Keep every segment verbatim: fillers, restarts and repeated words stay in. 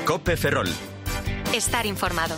COPE Ferrol. Estar informado.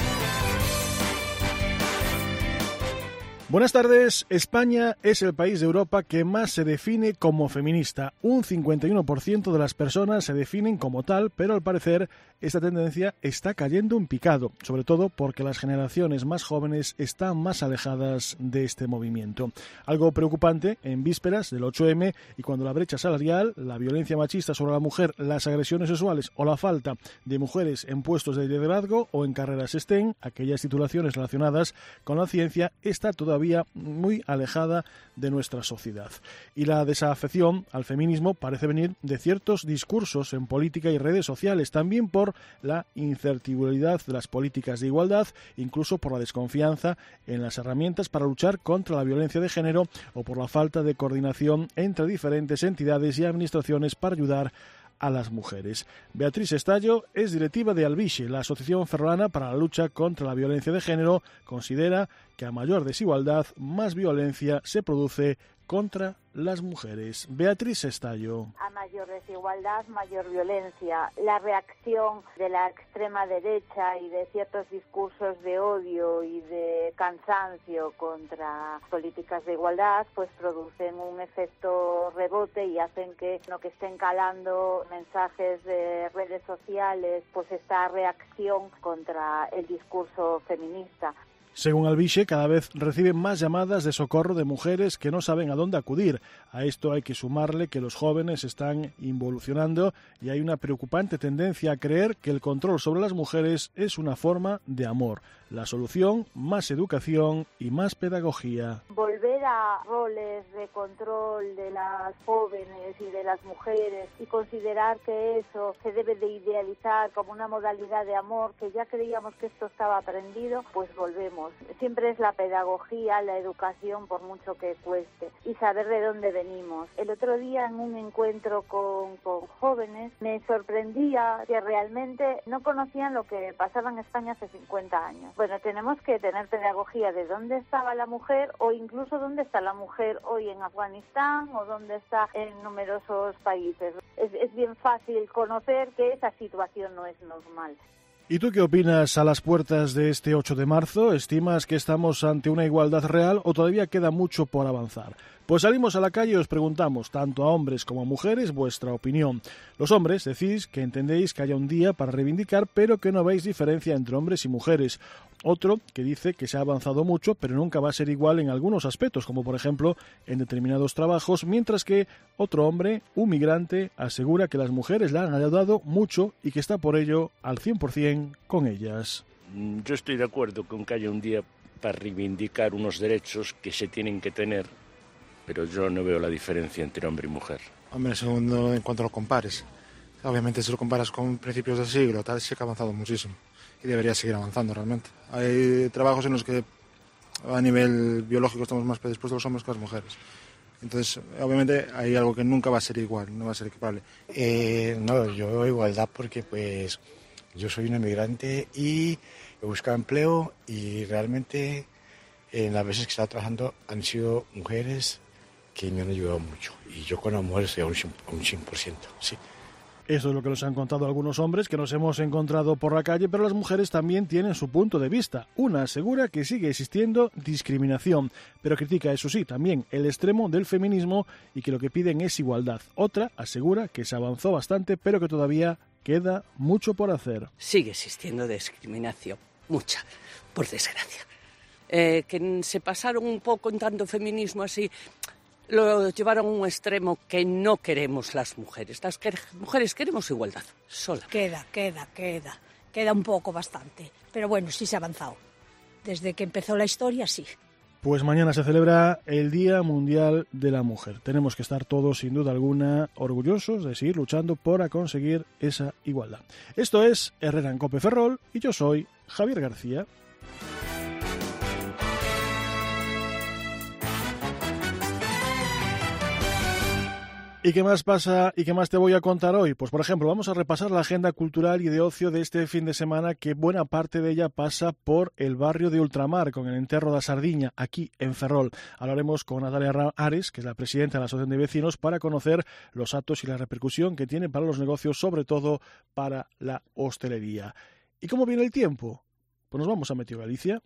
Buenas tardes. España es el país de Europa que más se define como feminista. Un cincuenta y uno por ciento de las personas se definen como tal, pero al parecer esta tendencia está cayendo en picado, sobre todo porque las generaciones más jóvenes están más alejadas de este movimiento. Algo preocupante en vísperas del ocho eme y cuando la brecha salarial, la violencia machista sobre la mujer, las agresiones sexuales o la falta de mujeres en puestos de liderazgo o en carreras STEM, aquellas titulaciones relacionadas con la ciencia, está todavía muy alejada de nuestra sociedad. Y la desafección al feminismo parece venir de ciertos discursos en política y redes sociales, también por la incertidumbre de las políticas de igualdad, incluso por la desconfianza en las herramientas para luchar contra la violencia de género o por la falta de coordinación entre diferentes entidades y administraciones para ayudar a las mujeres. Beatriz Estallo es directiva de Albixe, la Asociación Ferrolana para la Lucha contra la Violencia de Género. Considera que a mayor desigualdad, más violencia se produce contra las mujeres. Beatriz Estallo. A mayor desigualdad, mayor violencia. La reacción de la extrema derecha y de ciertos discursos de odio y de cansancio contra políticas de igualdad, pues producen un efecto rebote y hacen que lo que estén calando mensajes de redes sociales, pues esta reacción contra el discurso feminista. Según Albixe, cada vez reciben más llamadas de socorro de mujeres que no saben a dónde acudir. A esto hay que sumarle que los jóvenes están involucionando y hay una preocupante tendencia a creer que el control sobre las mujeres es una forma de amor. La solución, más educación y más pedagogía. Volver a roles de control de las jóvenes y de las mujeres y considerar que eso se debe de idealizar como una modalidad de amor, que ya creíamos que esto estaba aprendido, pues volvemos. Siempre es la pedagogía, la educación, por mucho que cueste, y saber de dónde venimos. El otro día en un encuentro con, con jóvenes me sorprendía que realmente no conocían lo que pasaba en España hace cincuenta años. Bueno, tenemos que tener pedagogía de dónde estaba la mujer o incluso dónde está la mujer hoy en Afganistán o dónde está en numerosos países. Es, es bien fácil conocer que esa situación no es normal. ¿Y tú qué opinas a las puertas de este ocho de marzo? ¿Estimas que estamos ante una igualdad real o todavía queda mucho por avanzar? Pues salimos a la calle y os preguntamos, tanto a hombres como a mujeres, vuestra opinión. Los hombres decís que entendéis que haya un día para reivindicar, pero que no veis diferencia entre hombres y mujeres. Otro que dice que se ha avanzado mucho, pero nunca va a ser igual en algunos aspectos, como por ejemplo en determinados trabajos, mientras que otro hombre, un migrante, asegura que las mujeres le han ayudado mucho y que está por ello al cien por ciento con ellas. Yo estoy de acuerdo con que haya un día para reivindicar unos derechos que se tienen que tener, pero yo no veo la diferencia entre hombre y mujer. Hombre, segundo, en cuanto lo compares. Obviamente, si lo comparas con principios del siglo, tal, sí que ha avanzado muchísimo. Y debería seguir avanzando realmente. Hay trabajos en los que a nivel biológico estamos más predispuestos los hombres que las mujeres. Entonces, obviamente, hay algo que nunca va a ser igual, no va a ser equiparable. Eh, no, yo veo igualdad porque pues yo soy un emigrante y he buscado empleo y realmente en las veces que he estado trabajando han sido mujeres que me han ayudado mucho. Y yo con amor estoy a un cien por ciento, sí. Eso es lo que nos han contado algunos hombres que nos hemos encontrado por la calle, pero las mujeres también tienen su punto de vista. Una asegura que sigue existiendo discriminación, pero critica, eso sí, también el extremo del feminismo y que lo que piden es igualdad. Otra asegura que se avanzó bastante, pero que todavía queda mucho por hacer. Sigue existiendo discriminación, mucha, por desgracia. Eh, que se pasaron un poco en tanto feminismo así, lo llevaron a un extremo que no queremos las mujeres. Las que, mujeres queremos igualdad, sola. Queda, queda, queda. Queda un poco, bastante. Pero bueno, sí se ha avanzado. Desde que empezó la historia, sí. Pues mañana se celebra el Día Mundial de la Mujer. Tenemos que estar todos, sin duda alguna, orgullosos de seguir luchando para conseguir esa igualdad. Esto es Herrera en COPE Ferrol y yo soy Javier García. ¿Y qué más pasa y qué más te voy a contar hoy? Pues, por ejemplo, vamos a repasar la agenda cultural y de ocio de este fin de semana, que buena parte de ella pasa por el barrio de Ultramar, con el Enterro da Sardiña, aquí en Ferrol. Hablaremos con Natalia Ares, que es la presidenta de la Asociación de Vecinos, para conocer los actos y la repercusión que tiene para los negocios, sobre todo para la hostelería. ¿Y cómo viene el tiempo? Pues nos vamos a Meteo Galicia.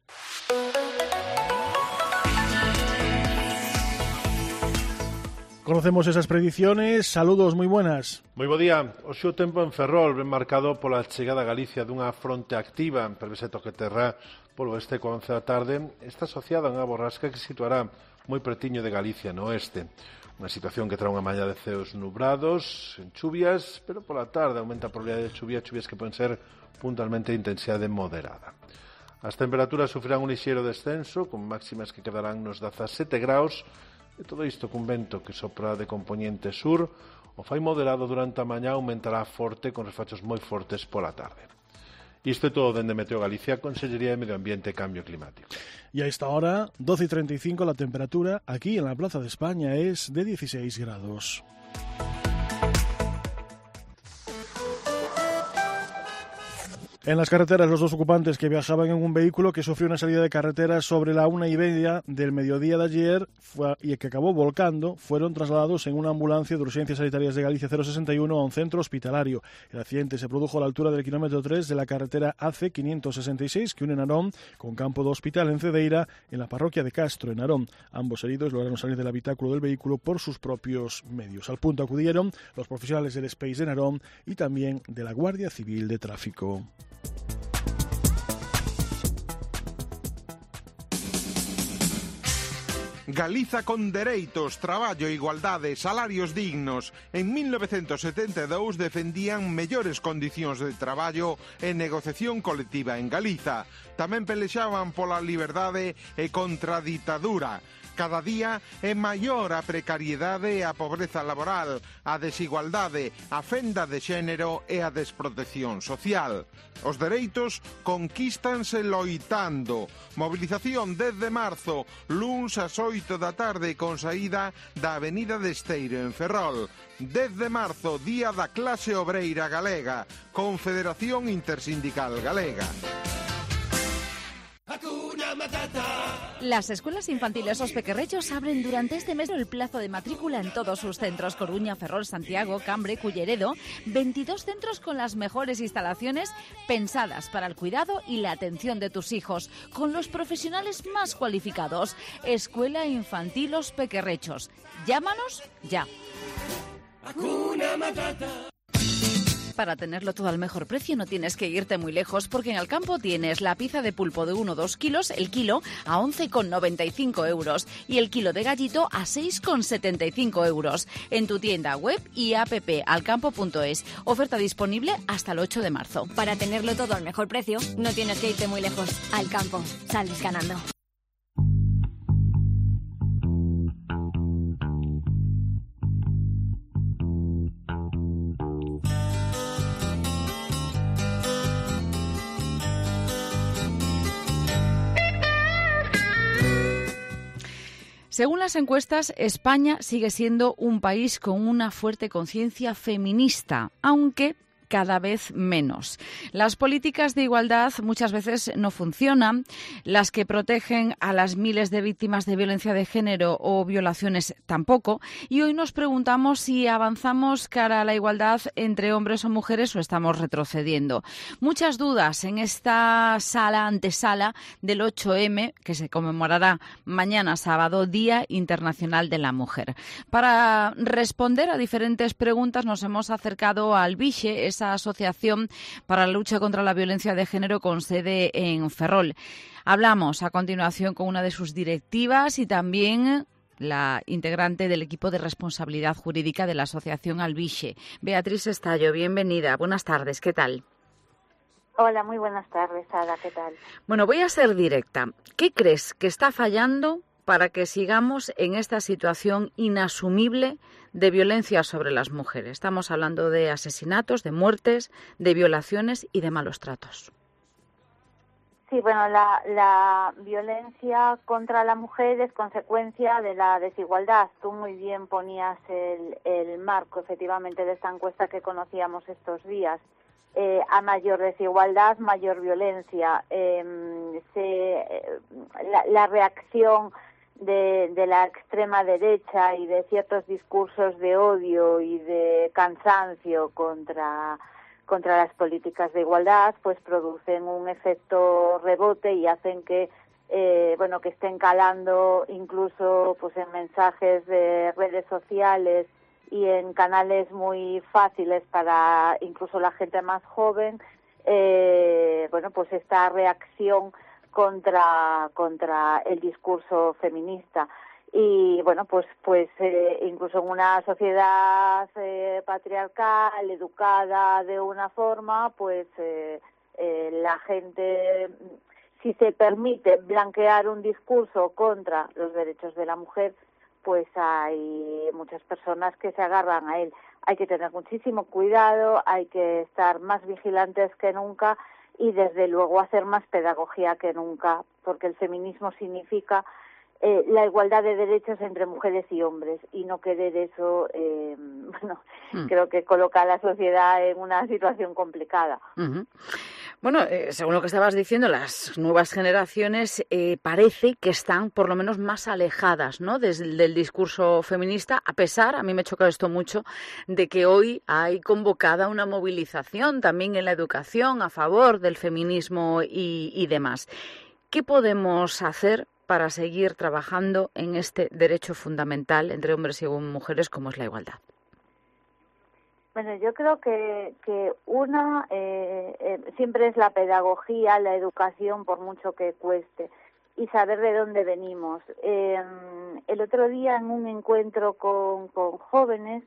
Conocemos esas predicciones. Saludos, moi buenas. Moi bo día. Hoxe o tempo en Ferrol ben marcado pola chegada a Galicia dunha fronte activa, prevese toque terra polo oeste coa once da tarde. Está asociada a unha borrasca que situará moi pretiño de Galicia no oeste. Unha situación que trae unha mañá de ceos nubrados, en chuvias, pero pola tarde aumenta a probabilidade de chuvia, chuvias que poden ser puntualmente de intensidade moderada. As temperaturas sufrirán un lixeiro descenso, con máximas que quedarán nos dezasete graus, e todo isto cun vento que sopra de componente sur, o fai moderado durante a mañá, aumentará forte con refachos moi fortes pola tarde. Isto é todo dende Meteo Galicia, Consellería de Medio Ambiente e Cambio Climático. Y a esta hora, doce y treinta y cinco, la temperatura aquí en la Plaza de España es de dieciséis grados. En las carreteras, los dos ocupantes que viajaban en un vehículo que sufrió una salida de carretera sobre la una y media del mediodía de ayer fue, y que acabó volcando, fueron trasladados en una ambulancia de urgencias sanitarias de Galicia cero sesenta y uno a un centro hospitalario. El accidente se produjo a la altura del kilómetro tres de la carretera A C quinientos sesenta y seis que une Narón con Campo do Hospital en Cedeira, en la parroquia de Castro, en Narón. Ambos heridos lograron salir del habitáculo del vehículo por sus propios medios. Al punto acudieron los profesionales del Space de Narón y también de la Guardia Civil de Tráfico. Galiza con dereitos, traballo, igualdade, salarios dignos. En mil novecientos setenta e dous defendían mellores condicións de traballo e negociación colectiva en Galiza. Tamén pelexaban pola liberdade e contra a ditadura. Cada día é maior a precariedade e a pobreza laboral, a desigualdade, a fenda de xénero e a desprotección social. Os dereitos conquístanse loitando. Movilización dez de marzo, luns ás oito da tarde con saída da Avenida de Esteiro en Ferrol. dez de marzo, Día da Clase Obreira Galega, Confederación Intersindical Galega. Las escuelas infantiles Os Pequerrechos abren durante este mes el plazo de matrícula en todos sus centros: Coruña, Ferrol, Santiago, Cambre, Culleredo. veintidós centros con las mejores instalaciones pensadas para el cuidado y la atención de tus hijos, con los profesionales más cualificados. Escuela Infantil Os Pequerrechos. Llámanos ya. Hakuna Matata. Para tenerlo todo al mejor precio no tienes que irte muy lejos, porque en Alcampo tienes la pieza de pulpo de uno o dos kilos, el kilo, a once con noventa y cinco euros y el kilo de gallito a seis con setenta y cinco euros. En tu tienda web y app alcampo punto es. Oferta disponible hasta el ocho de marzo. Para tenerlo todo al mejor precio no tienes que irte muy lejos. Alcampo, sales ganando. Según las encuestas, España sigue siendo un país con una fuerte conciencia feminista, aunque cada vez menos. Las políticas de igualdad muchas veces no funcionan, las que protegen a las miles de víctimas de violencia de género o violaciones tampoco, y hoy nos preguntamos si avanzamos cara a la igualdad entre hombres o mujeres o estamos retrocediendo. Muchas dudas en esta sala antesala del ocho eme, que se conmemorará mañana sábado, Día Internacional de la Mujer. Para responder a diferentes preguntas nos hemos acercado al Vixe, esa asociación para la lucha contra la violencia de género con sede en Ferrol. Hablamos a continuación con una de sus directivas y también la integrante del equipo de responsabilidad jurídica de la asociación Albixe. Beatriz Estallo, bienvenida. Buenas tardes, ¿qué tal? Hola, muy buenas tardes, Ada, ¿qué tal? Bueno, voy a ser directa. ¿Qué crees que está fallando para que sigamos en esta situación inasumible de violencia sobre las mujeres? Estamos hablando de asesinatos, de muertes, de violaciones y de malos tratos. Sí, bueno, la, la violencia contra la mujer es consecuencia de la desigualdad. Tú muy bien ponías el, el marco, efectivamente, de esta encuesta que conocíamos estos días. Eh, a mayor desigualdad, mayor violencia. Eh, se, eh, la, la reacción de, de la extrema derecha y de ciertos discursos de odio y de cansancio contra contra las políticas de igualdad, pues producen un efecto rebote y hacen que eh, bueno que estén calando incluso pues en mensajes de redes sociales y en canales muy fáciles para incluso la gente más joven, eh, bueno pues esta reacción contra contra el discurso feminista. Y bueno, pues pues eh, incluso en una sociedad eh, patriarcal, educada de una forma, pues eh, eh, la gente, si se permite blanquear un discurso contra los derechos de la mujer, pues hay muchas personas que se agarran a él. Hay que tener muchísimo cuidado, hay que estar más vigilantes que nunca y desde luego hacer más pedagogía que nunca, porque el feminismo significa Eh, la igualdad de derechos entre mujeres y hombres, y no querer eso, eh, bueno, mm. creo que coloca a la sociedad en una situación complicada. Uh-huh. Bueno, eh, según lo que estabas diciendo, las nuevas generaciones eh, parece que están por lo menos más alejadas, ¿no?, desde el del discurso feminista, a pesar, a mí me choca esto mucho, de que hoy hay convocada una movilización también en la educación a favor del feminismo y, y demás. ¿Qué podemos hacer para seguir trabajando en este derecho fundamental entre hombres y mujeres como es la igualdad? Bueno, yo creo que, que una eh, eh, siempre es la pedagogía, la educación, por mucho que cueste, y saber de dónde venimos. Eh, el otro día en un encuentro con, con jóvenes,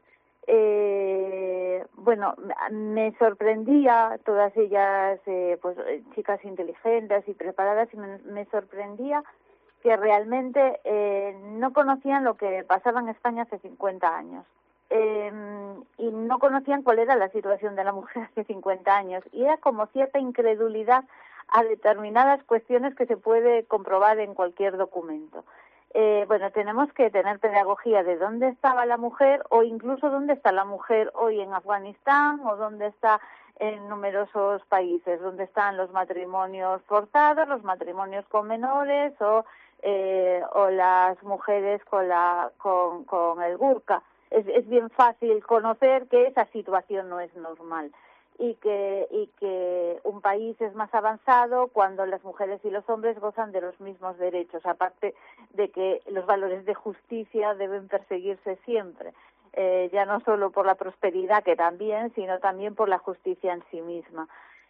eh, bueno, me sorprendía, todas ellas eh, pues chicas inteligentes y preparadas, y me, me sorprendía que realmente eh, no conocían lo que pasaba en España hace cincuenta años. Eh, y no conocían cuál era la situación de la mujer hace cincuenta años. Y era como cierta incredulidad a determinadas cuestiones que se puede comprobar en cualquier documento. Eh, bueno, tenemos que tener pedagogía de dónde estaba la mujer, o incluso dónde está la mujer hoy en Afganistán, o dónde está en numerosos países, dónde están los matrimonios forzados, los matrimonios con menores, o Eh, o las mujeres con la con, con el burka. Es, es bien fácil conocer que esa situación no es normal y que y que un país es más avanzado cuando las mujeres y los hombres gozan de los mismos derechos, aparte de que los valores de justicia deben perseguirse siempre, eh, ya no solo por la prosperidad, que también, sino también por la justicia en sí misma.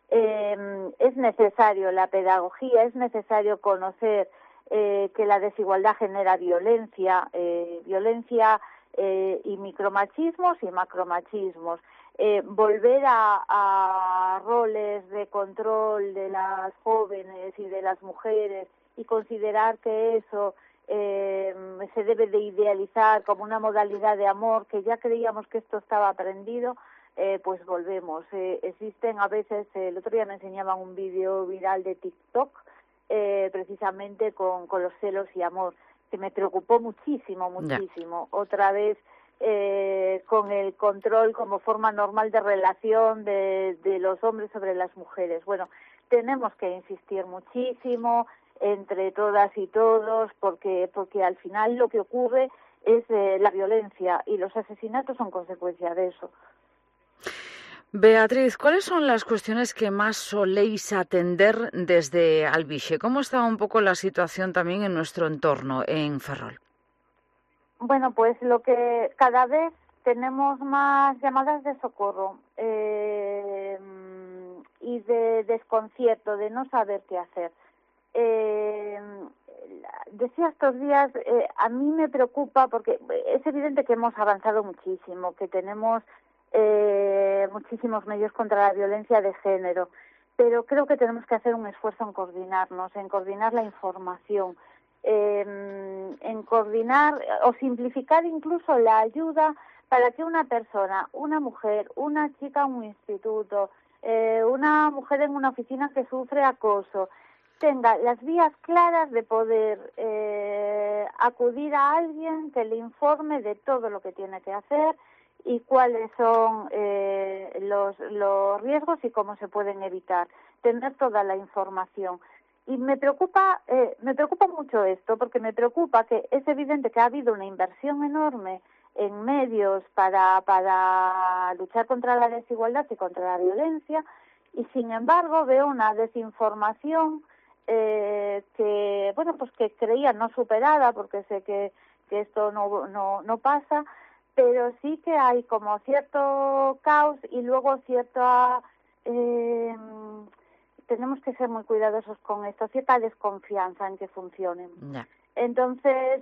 Eh, es necesario la pedagogía, es necesario conocer Eh, que la desigualdad genera violencia, eh, violencia eh, y micromachismos y macromachismos. Eh, volver a, a roles de control de las jóvenes y de las mujeres y considerar que eso eh, se debe de idealizar como una modalidad de amor, que ya creíamos que esto estaba aprendido, eh, pues volvemos. Eh, existen a veces, eh, el otro día me enseñaban un vídeo viral de TikTok, Eh, precisamente con, con los celos y amor, que me preocupó muchísimo, muchísimo. Yeah. Otra vez eh, con el control como forma normal de relación de, de los hombres sobre las mujeres. Bueno, tenemos que insistir muchísimo entre todas y todos, porque porque al final lo que ocurre es eh, la violencia, y los asesinatos son consecuencia de eso. Beatriz, ¿cuáles son las cuestiones que más soléis atender desde Albixe? ¿Cómo está un poco la situación también en nuestro entorno, en Ferrol? Bueno, pues lo que cada vez tenemos más llamadas de socorro eh, y de desconcierto, de no saber qué hacer. Eh, decía estos días, eh, a mí me preocupa porque es evidente que hemos avanzado muchísimo, que tenemos Eh, muchísimos medios contra la violencia de género, pero creo que tenemos que hacer un esfuerzo en coordinarnos, en coordinar la información, eh, en coordinar o simplificar incluso la ayuda para que una persona, una mujer, una chica en un instituto, eh, una mujer en una oficina que sufre acoso, tenga las vías claras de poder eh, acudir a alguien que le informe de todo lo que tiene que hacer y cuáles son eh, los, los riesgos y cómo se pueden evitar. Tener toda la información. Y me preocupa, eh, me preocupa mucho esto, porque me preocupa que es evidente que ha habido una inversión enorme en medios para, para luchar contra la desigualdad y contra la violencia, y sin embargo veo una desinformación eh, que, bueno, pues que creía no superada, porque sé que, que esto no, no, no pasa, pero sí que hay como cierto caos y luego cierta... Eh, tenemos que ser muy cuidadosos con esto, cierta desconfianza en que funcionen. Yeah. Entonces,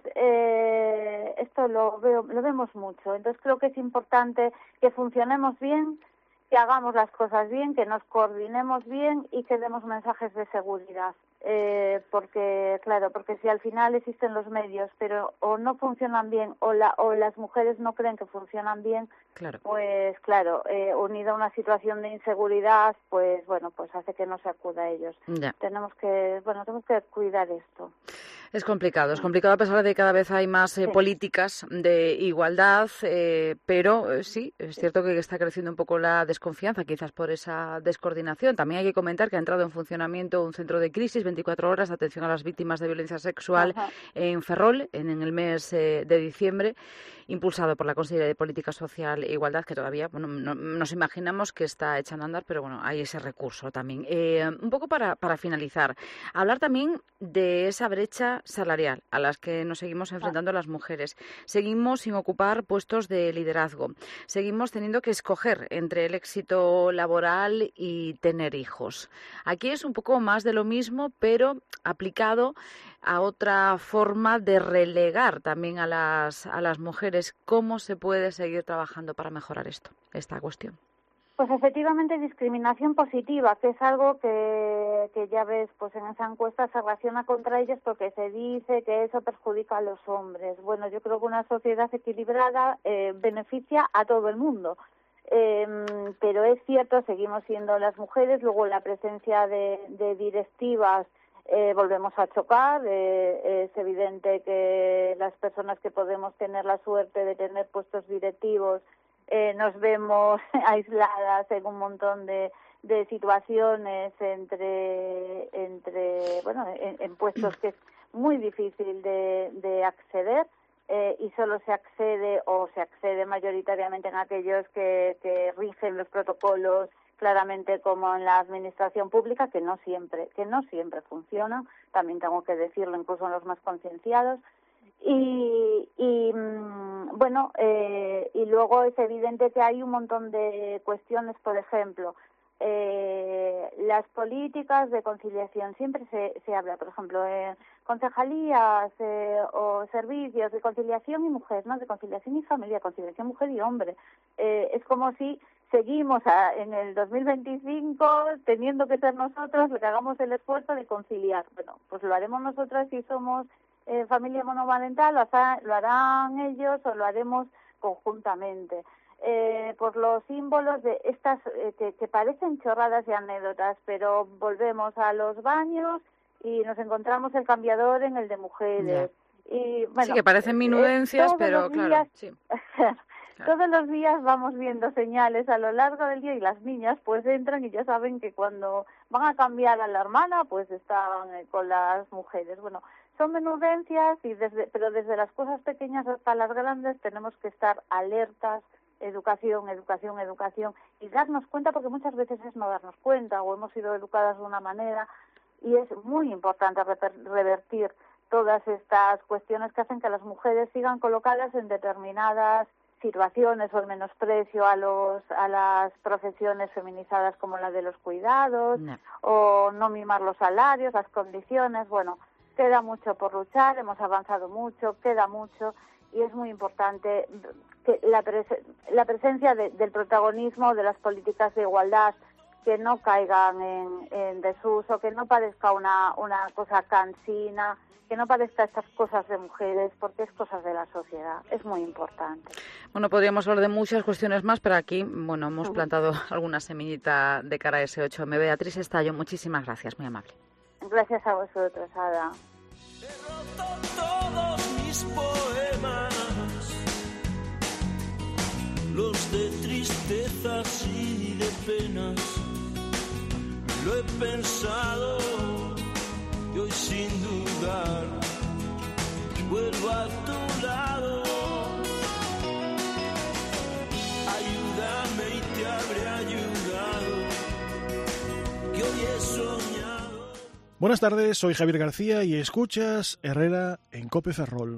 eh, esto lo veo, lo vemos mucho. Entonces creo que es importante que funcionemos bien, que hagamos las cosas bien, que nos coordinemos bien y que demos mensajes de seguridad. Eh, porque, claro, porque si al final existen los medios, pero o no funcionan bien o, la, o las mujeres no creen que funcionan bien, claro. pues claro, eh, unido a una situación de inseguridad, pues bueno, pues hace que no se acuda a ellos. Ya. Tenemos que, bueno, tenemos que cuidar esto. Es complicado, es complicado a pesar de que cada vez hay más eh, sí. políticas de igualdad, eh, pero eh, sí, es cierto que está creciendo un poco la desconfianza, quizás por esa descoordinación. También hay que comentar que ha entrado en funcionamiento un centro de crisis, veinticuatro horas de atención a las víctimas de violencia sexual Ajá. en Ferrol, en, en el mes eh, de diciembre, impulsado por la Consejería de Política Social e Igualdad, que todavía bueno, no, nos imaginamos que está echando a andar, pero bueno, hay ese recurso también. Eh, un poco para, para finalizar, hablar también de esa brecha salarial a las que nos seguimos enfrentando las mujeres. Seguimos sin ocupar puestos de liderazgo. Seguimos teniendo que escoger entre el éxito laboral y tener hijos. Aquí es un poco más de lo mismo, pero aplicado a otra forma de relegar también a las, a las mujeres. ¿Cómo se puede seguir trabajando para mejorar esto, esta cuestión? Pues efectivamente discriminación positiva, que es algo que, que ya ves, pues en esa encuesta se relaciona contra ellos porque se dice que eso perjudica a los hombres. Bueno, yo creo que una sociedad equilibrada eh, beneficia a todo el mundo. Eh, pero es cierto, seguimos siendo las mujeres, luego la presencia de, de directivas eh, volvemos a chocar, eh, es evidente que las personas que podemos tener la suerte de tener puestos directivos eh, nos vemos aisladas en un montón de, de situaciones entre, entre bueno, en, en puestos que es muy difícil de, de acceder. Eh, y solo se accede o se accede mayoritariamente en aquellos que, que rigen los protocolos claramente como en la administración pública, que no siempre, que no siempre funcionan, también tengo que decirlo, incluso en los más concienciados. Y, y bueno, eh, y luego es evidente que hay un montón de cuestiones, por ejemplo, eh, las políticas de conciliación, siempre se, se habla, por ejemplo, en concejalías eh, o servicios de conciliación y mujer, ¿no? De conciliación y familia, conciliación mujer y hombre. Eh, es como si seguimos a, en el dos mil veinticinco teniendo que ser nosotros los que hagamos el esfuerzo de conciliar. Bueno, pues lo haremos nosotras si somos eh, familia monomarental, lo, lo harán ellos o lo haremos conjuntamente. Eh, por los símbolos de estas eh, que, que parecen chorradas y anécdotas, pero volvemos a los baños y nos encontramos el cambiador en el de mujeres. Yeah. Y, bueno, sí, que parecen minudencias, eh, pero días, claro, sí. Todos los días vamos viendo señales a lo largo del día y las niñas pues entran y ya saben que cuando van a cambiar a la hermana pues están eh, con las mujeres. Bueno, son menudencias, y desde, pero desde las cosas pequeñas hasta las grandes tenemos que estar alertas. Educación, educación, educación, y darnos cuenta, porque muchas veces es no darnos cuenta o hemos sido educadas de una manera, y es muy importante revertir todas estas cuestiones que hacen que las mujeres sigan colocadas en determinadas situaciones o el menosprecio a los a las profesiones feminizadas como la de los cuidados, no. o no mimar los salarios, las condiciones. Bueno, queda mucho por luchar, hemos avanzado mucho, queda mucho, y es muy importante que la, pres- la presencia de, del protagonismo de las políticas de igualdad, que no caigan en, en desuso, que no parezca una, una cosa cansina, que no parezca estas cosas de mujeres, porque es cosas de la sociedad. Es muy importante. Bueno, podríamos hablar de muchas cuestiones más, pero aquí, bueno, hemos plantado alguna semillita de cara a ese ocho eme. Beatriz Estallo, muchísimas gracias, muy amable. gracias a vosotros, Ada. He roto todos mis poemas, los de tristezas y de penas. Lo he pensado y hoy sin dudar vuelvo a tu lado. Ayúdame y te habré ayudado, que hoy he soñado. Buenas tardes, soy Javier García y escuchas Herrera en Cope Ferrol.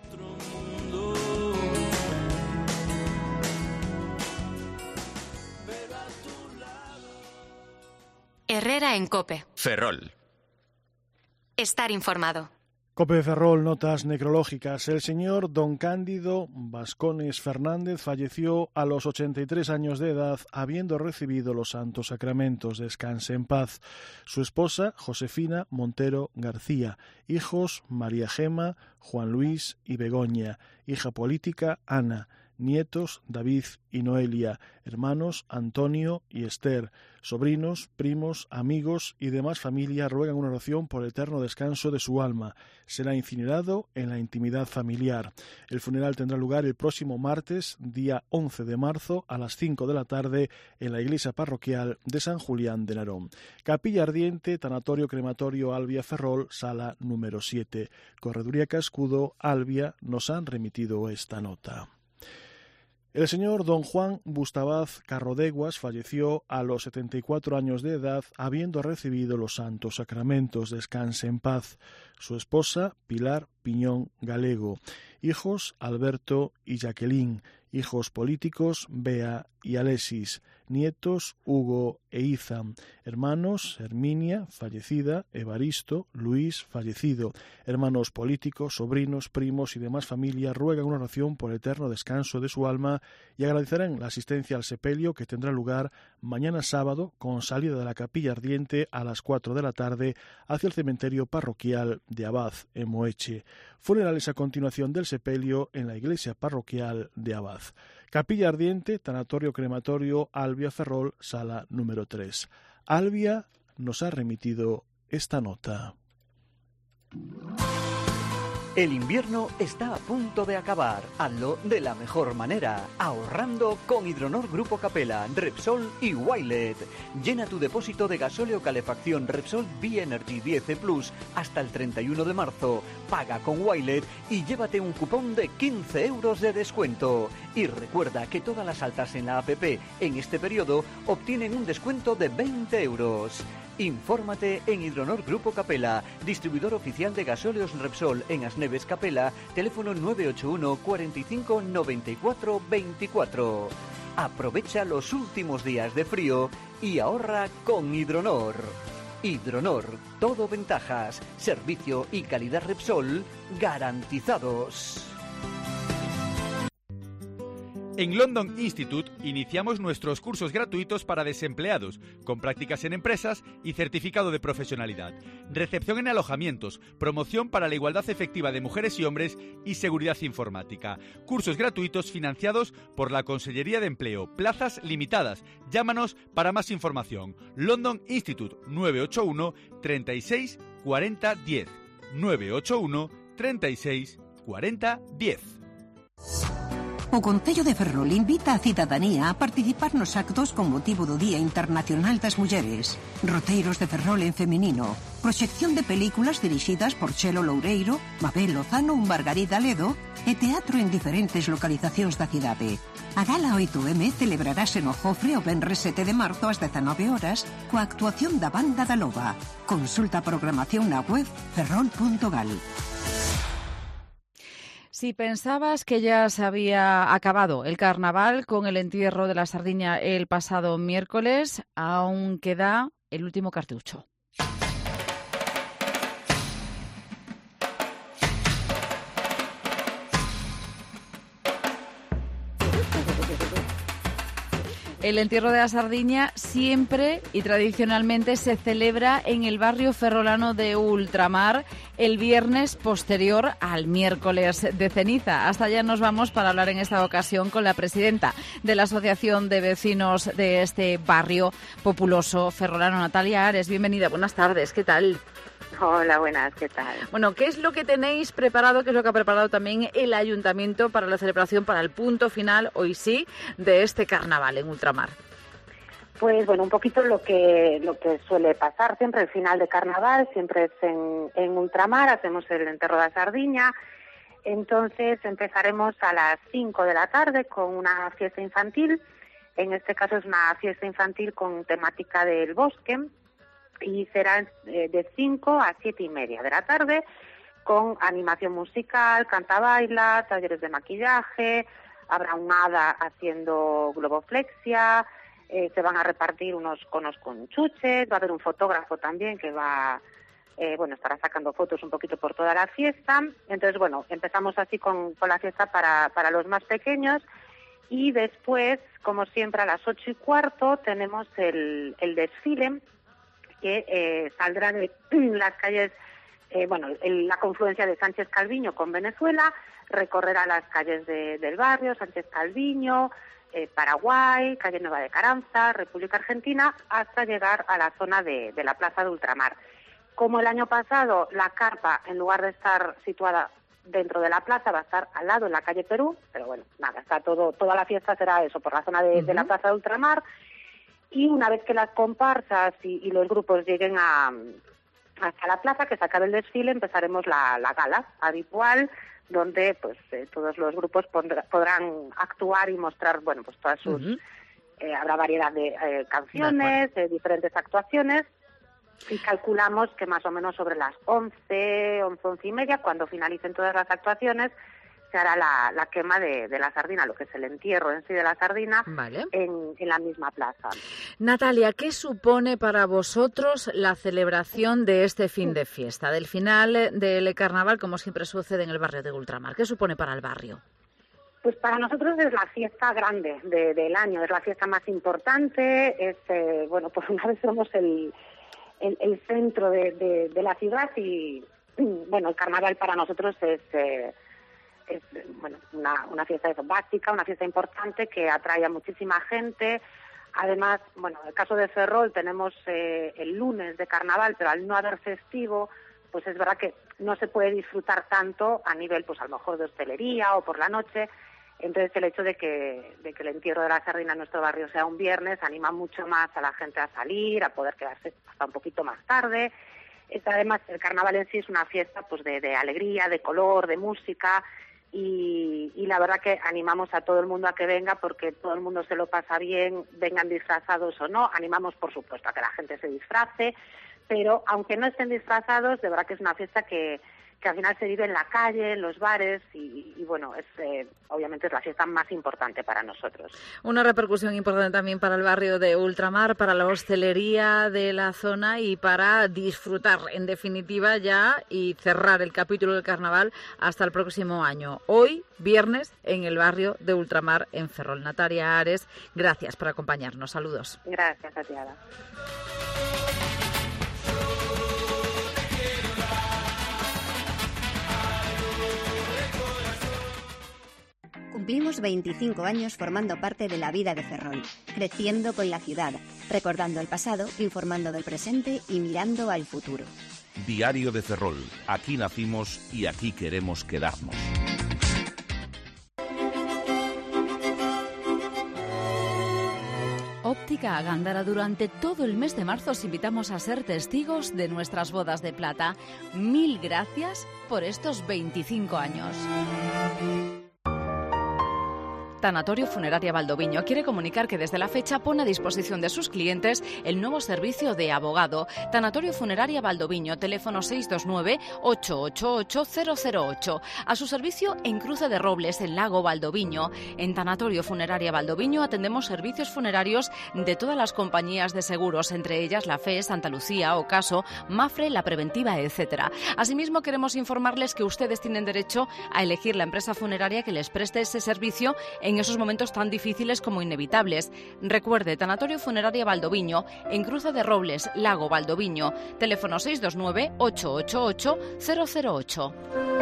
Herrera en Cope. Ferrol. Estar informado. Cope Ferrol, notas necrológicas. El señor don Cándido Vascones Fernández falleció a los ochenta y tres años de edad, habiendo recibido los santos sacramentos. Descanse en paz. Su esposa, Josefina Montero García. Hijos, María Gema, Juan Luis y Begoña. Hija política, Ana. Nietos, David y Noelia. Hermanos, Antonio y Esther. Sobrinos, primos, amigos y demás familia ruegan una oración por el eterno descanso de su alma. Será incinerado en la intimidad familiar. El funeral tendrá lugar el próximo martes, día once de marzo, a las cinco de la tarde, en la iglesia parroquial de San Julián de Narón. Capilla Ardiente, Tanatorio Crematorio Albia Ferrol, sala número siete. Correduría Cascudo, Albia, nos han remitido esta nota. El señor don Juan Bustavaz Carrodeguas falleció a los setenta y cuatro años de edad, habiendo recibido los santos sacramentos. Descanse en paz. Su esposa, Pilar Piñón Galego. Hijos, Alberto y Jacqueline. Hijos políticos, Bea y Alesis. Nietos, Hugo e Izam. Hermanos, Herminia, fallecida, Evaristo, Luis, fallecido. Hermanos políticos, sobrinos, primos y demás familia ruegan una oración por el eterno descanso de su alma y agradecerán la asistencia al sepelio que tendrá lugar mañana sábado con salida de la Capilla Ardiente a las cuatro de la tarde hacia el cementerio parroquial de Abad, en Moeche. Funerales a continuación del sepelio en la iglesia parroquial de Abad. Capilla Ardiente, Tanatorio Crematorio Albia Ferrol, sala número tres. Albia nos ha remitido esta nota. El invierno está a punto de acabar. Hazlo de la mejor manera, ahorrando con Hidronor Grupo Capella, Repsol y Wilet. Llena tu depósito de gasóleo calefacción Repsol B-Energy diez E Plus hasta el treinta y uno de marzo. Paga con Wilet y llévate un cupón de quince euros de descuento. Y recuerda que todas las altas en la app en este periodo obtienen un descuento de veinte euros. Infórmate en Hidronor Grupo Capella, distribuidor oficial de gasóleos Repsol en Asneves Capella, teléfono nueve ocho uno, cuarenta y cinco, noventa y cuatro, veinticuatro. Aprovecha los últimos días de frío y ahorra con Hidronor. Hidronor, todo ventajas, servicio y calidad Repsol garantizados. En London Institute iniciamos nuestros cursos gratuitos para desempleados, con prácticas en empresas y certificado de profesionalidad, recepción en alojamientos, promoción para la igualdad efectiva de mujeres y hombres y seguridad informática. Cursos gratuitos financiados por la Consellería de Empleo, plazas limitadas. Llámanos para más información. London Institute nueve ocho uno, treinta y seis, cuarenta, diez. nueve ocho uno, treinta y seis, cuarenta, diez. O Concello de Ferrol invita a cidadanía a participar nos actos con motivo do Día Internacional das Mulleres. Roteiros de Ferrol en feminino, proxección de películas dirixidas por Chelo Loureiro, Mabel Lozano ou Margarida Ledo e teatro en diferentes localizacións da cidade. A Gala oito eme celebrarase no Jofre o venres sete de marzo ás dezanove horas coa actuación da Banda da Loba. Consulta a programación na web ferrol punto gal. Si pensabas que ya se había acabado el carnaval con el entierro de la Sardiña el pasado miércoles, aún queda el último cartucho. El entierro de la Sardiña siempre y tradicionalmente se celebra en el barrio ferrolano de Ultramar el viernes posterior al miércoles de ceniza. Hasta allá nos vamos para hablar en esta ocasión con la presidenta de la Asociación de Vecinos de este barrio populoso ferrolano, Natalia Ares. Bienvenida, buenas tardes, ¿qué tal? Hola, buenas, ¿qué tal? Bueno, ¿qué es lo que tenéis preparado, qué es lo que ha preparado también el Ayuntamiento para la celebración, para el punto final, hoy sí, de este carnaval en Ultramar? Pues bueno, un poquito lo que lo que suele pasar siempre, el final de carnaval, siempre es en, en Ultramar, hacemos el enterro de la Sardiña, entonces empezaremos a las cinco de la tarde con una fiesta infantil, en este caso es una fiesta infantil con temática del bosque, y será de cinco a siete y media de la tarde, con animación musical, canta-baila, talleres de maquillaje, habrá un hada haciendo globoflexia, eh, se van a repartir unos conos con chuches, va a haber un fotógrafo también que va, eh, bueno, estará sacando fotos un poquito por toda la fiesta. Entonces, bueno, empezamos así con, con la fiesta para, para los más pequeños, y después, como siempre, a las ocho y cuarto tenemos el, el desfile, que eh, saldrá de las calles, eh, bueno, en la confluencia de Sánchez Calviño con Venezuela, recorrerá las calles de, del barrio, Sánchez Calviño, eh, Paraguay, calle Nueva de Carranza, República Argentina, hasta llegar a la zona de, de la Plaza de Ultramar. Como el año pasado, la carpa, en lugar de estar situada dentro de la plaza, va a estar al lado, en la calle Perú, pero bueno, nada, está todo, toda la fiesta será eso, por la zona de, uh-huh. de la Plaza de Ultramar. Y una vez que las comparsas y, y los grupos lleguen a, hasta la plaza, que se acabe el desfile, empezaremos la, la gala habitual, donde pues eh, todos los grupos pondrá, podrán actuar y mostrar, bueno, pues todas sus... Uh-huh. Eh, habrá variedad de eh, canciones, de diferentes actuaciones, y calculamos que más o menos sobre las once, once, once y media, cuando finalicen todas las actuaciones, se hará la, la quema de, de la sardina, lo que es el entierro en sí de la sardina, vale. en, en la misma plaza. Natalia, ¿qué supone para vosotros la celebración de este fin de fiesta, del final del carnaval, como siempre sucede en el barrio de Ultramar? ¿Qué supone para el barrio? Pues para nosotros es la fiesta grande de, del año, es la fiesta más importante, es, eh, bueno, pues una vez somos el, el, el centro de, de, de la ciudad y, bueno, el carnaval para nosotros es... Eh, es bueno una, una fiesta básica, una fiesta importante que atrae a muchísima gente. Además, bueno, en el caso de Ferrol tenemos eh, el lunes de carnaval, pero al no haber festivo, pues es verdad que no se puede disfrutar tanto a nivel, pues a lo mejor de hostelería o por la noche. Entonces el hecho de que, de que el entierro de la sardina en nuestro barrio sea un viernes anima mucho más a la gente a salir, a poder quedarse hasta un poquito más tarde. Es, además, el carnaval en sí es una fiesta pues de, de alegría, de color, de música. Y, y la verdad que animamos a todo el mundo a que venga porque todo el mundo se lo pasa bien, vengan disfrazados o no. Animamos, por supuesto, a que la gente se disfrace, pero aunque no estén disfrazados, de verdad que es una fiesta que, que al final se vive en la calle, en los bares y, y bueno, es eh, obviamente es la fiesta más importante para nosotros. Una repercusión importante también para el barrio de Ultramar, para la hostelería de la zona y para disfrutar, en definitiva, ya y cerrar el capítulo del carnaval hasta el próximo año. Hoy, viernes, en el barrio de Ultramar, en Ferrol. Natalia Ares, gracias por acompañarnos. Saludos. Gracias, Tatiana. Cumplimos veinticinco años formando parte de la vida de Ferrol, creciendo con la ciudad, recordando el pasado, informando del presente y mirando al futuro. Diario de Ferrol. Aquí nacimos y aquí queremos quedarnos. Óptica Gándara, durante todo el mes de marzo os invitamos a ser testigos de nuestras bodas de plata. Mil gracias por estos veinticinco años. Tanatorio Funeraria Valdoviño quiere comunicar que desde la fecha pone a disposición de sus clientes el nuevo servicio de abogado. Tanatorio Funeraria Valdoviño, teléfono seis dos nueve, ocho ocho ocho, cero cero ocho. A su servicio en Cruce de Robles, en Lago Valdoviño. En Tanatorio Funeraria Valdoviño atendemos servicios funerarios de todas las compañías de seguros, entre ellas la F E, Santa Lucía, Ocaso, Mafre, La Preventiva, etcétera. Asimismo, queremos informarles que ustedes tienen derecho a elegir la empresa funeraria que les preste ese servicio en en esos momentos tan difíciles como inevitables. Recuerde, Tanatorio Funeraria Valdoviño, en Cruce de Robles, Lago Valdoviño. Teléfono seis dos nueve, ocho ocho ocho, cero cero ocho.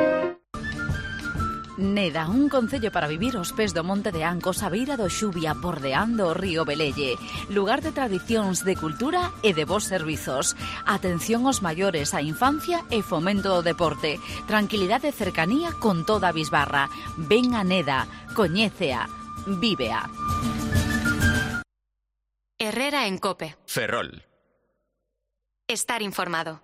Neda, un concello para vivir aos pés do Monte de Ancos, a beira do Xubia, bordeando o río Velelle. Lugar de tradicións, de cultura e de bons servizos. Atención aos maiores, a infancia e fomento do deporte. Tranquilidade e cercanía con toda a bisbarra. Ven a Neda, coñécea, vívea. Herrera en COPE. Ferrol. Estar informado.